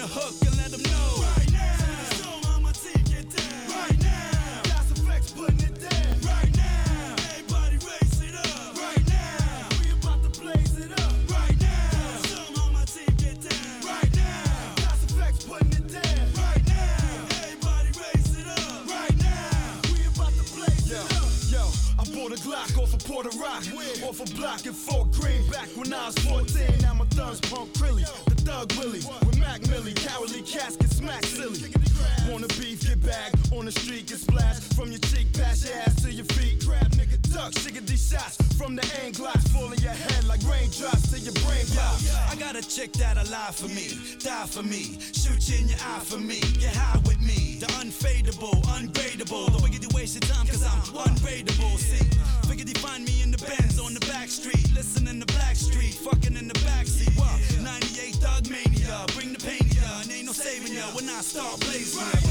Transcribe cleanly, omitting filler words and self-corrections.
the hook and let them know. Right now, show 'em how my team get down. Right now, got some flex putting it down. Right now, everybody raise it up. Right now, we about to blaze it up. Right now, show 'em how my team get down. Right now, got some flex putting it down. Right now, everybody raise it up. Right now, we about to blaze it up. Yo, I bought a Glock off of Porter Rock, off a block in Fort Greene. Back when I was 14, now my thugs pump Krilly. The Thug Willie, with Mac Millie. Cowardly cats get smacked silly. Wanna beef, get back on the street, get splashed from your cheek, pass your ass to your feet. Grab nigga, duck, these shots from the aim glocks, fall in your head like raindrops to your brain pop. I got a chick that'll lie for me, die for me, shoot you in your eye for me, get high with me. The unfadable, ungradable, the wicked you waste your time cause I'm unrateable. See, figured you find me in the Benz on the back street, listening to Black Street, fucking in the backseat. What? 98 Thug Mania, bring the pain ya, and ain't no saving ya when I start blazing.